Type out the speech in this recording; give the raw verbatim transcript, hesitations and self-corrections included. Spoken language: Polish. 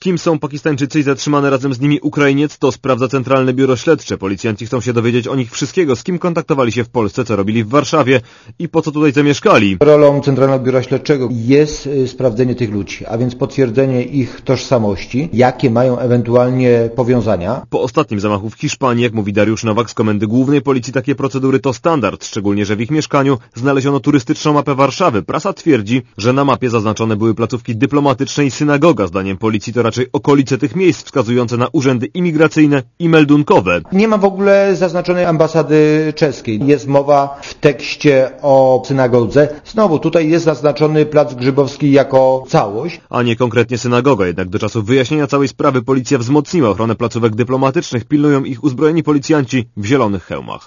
Kim są Pakistańczycy i zatrzymany razem z nimi Ukrainiec, to sprawdza Centralne Biuro Śledcze. Policjanci chcą się dowiedzieć o nich wszystkiego, z kim kontaktowali się w Polsce, co robili w Warszawie i po co tutaj zamieszkali. Rolą Centralnego Biura Śledczego jest sprawdzenie tych ludzi, a więc potwierdzenie ich tożsamości, jakie mają ewentualnie powiązania. Po ostatnim zamachu w Hiszpanii, jak mówi Dariusz Nowak z Komendy Głównej Policji, takie procedury to standard, szczególnie że w ich mieszkaniu znaleziono turystyczną mapę Warszawy. Prasa twierdzi, że na mapie zaznaczone były placówki dyplomatyczne i synagoga. Zdaniem policji to raczej okolice tych miejsc wskazujące na urzędy imigracyjne i meldunkowe. Nie ma w ogóle zaznaczonej ambasady czeskiej. Jest mowa w tekście o synagodze. Znowu tutaj jest zaznaczony Plac Grzybowski jako całość. A nie konkretnie synagoga, jednak do czasu wyjaśnienia całej sprawy policja wzmocniła ochronę placówek dyplomatycznych, pilnują ich uzbrojeni policjanci w zielonych hełmach.